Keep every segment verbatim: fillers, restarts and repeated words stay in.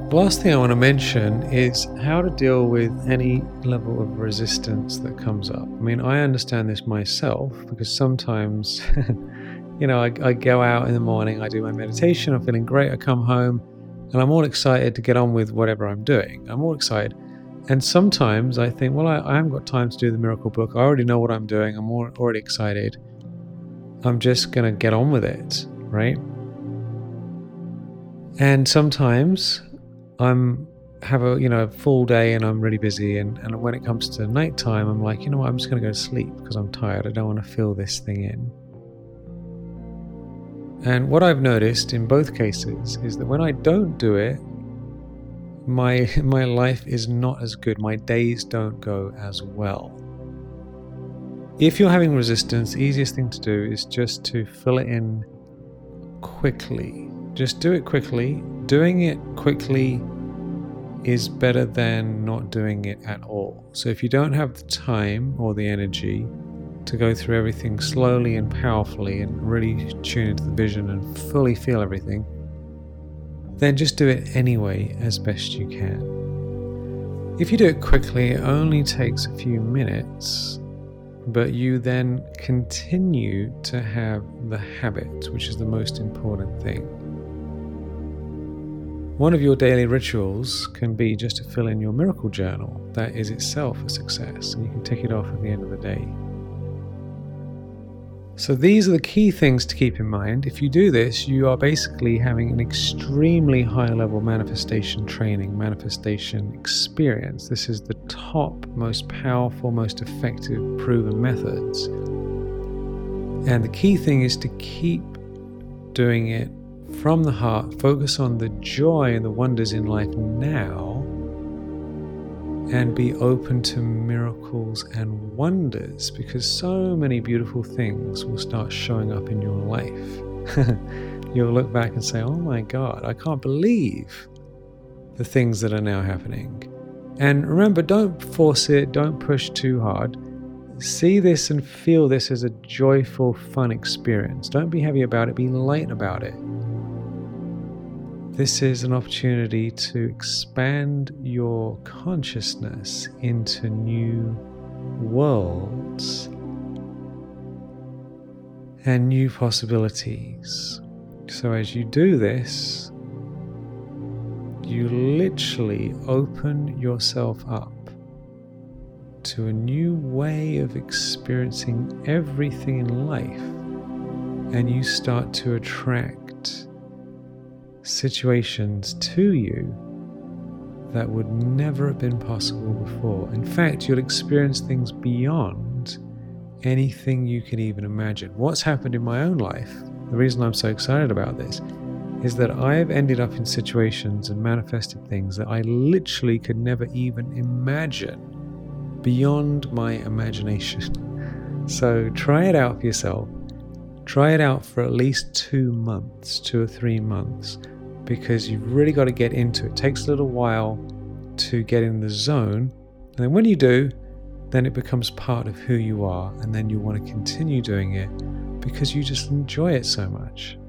The last thing I want to mention is how to deal with any level of resistance that comes up. I mean, I understand this myself because sometimes, you know, I, I go out in the morning, I do my meditation, I'm feeling great, I come home, and I'm all excited to get on with whatever I'm doing. I'm all excited. And sometimes I think, well, I, I haven't got time to do the miracle book. I already know what I'm doing. I'm already excited. I'm just going to get on with it, right? And sometimes I'm have a you know a full day and I'm really busy, and, and when it comes to nighttime, I'm like, you know what, I'm just going to go to sleep because I'm tired. I don't want to fill this thing in. And what I've noticed in both cases is that when I don't do it, my my life is not as good. My days don't go as well. If you're having resistance, the easiest thing to do is just to fill it in quickly. Just do it quickly. Doing it quickly is better than not doing it at all. So if you don't have the time or the energy to go through everything slowly and powerfully and really tune into the vision and fully feel everything, then just do it anyway as best you can. If you do it quickly, it only takes a few minutes, but you then continue to have the habit, which is the most important thing. One of your daily rituals can be just to fill in your miracle journal. That is itself a success, and you can tick it off at the end of the day. So these are the key things to keep in mind. If you do this, you are basically having an extremely high level manifestation training, manifestation experience. This is the top, most powerful, most effective, proven methods. And the key thing is to keep doing it from the heart. Focus on the joy and the wonders in life now, and be open to miracles and wonders, because so many beautiful things will start showing up in your life. You'll look back and say, oh my God, I can't believe the things that are now happening. And remember, don't force it, don't push too hard. See this and feel this as a joyful, fun experience. Don't be heavy about it, be light about it. This is an opportunity to expand your consciousness into new worlds and new possibilities. So as you do this, you literally open yourself up to a new way of experiencing everything in life, and you start to attract situations to you that would never have been possible before. In fact, you'll experience things beyond anything you can even imagine. What's happened in my own life, the reason I'm so excited about this, is that I've ended up in situations and manifested things that I literally could never even imagine, beyond my imagination. So try it out for yourself. Try it out for at least two months, two or three months, because you've really got to get into it. It takes a little while to get in the zone. And then when you do, then it becomes part of who you are. And then you want to continue doing it because you just enjoy it so much.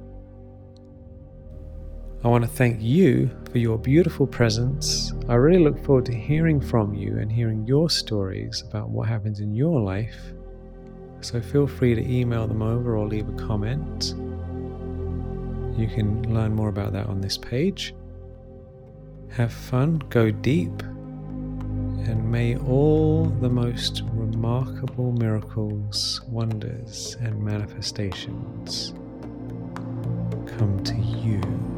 I want to thank you for your beautiful presence. I really look forward to hearing from you and hearing your stories about what happens in your life. So feel free to email them over or leave a comment. You can learn more about that on this page. Have fun, go deep, and may all the most remarkable miracles, wonders, and manifestations come to you.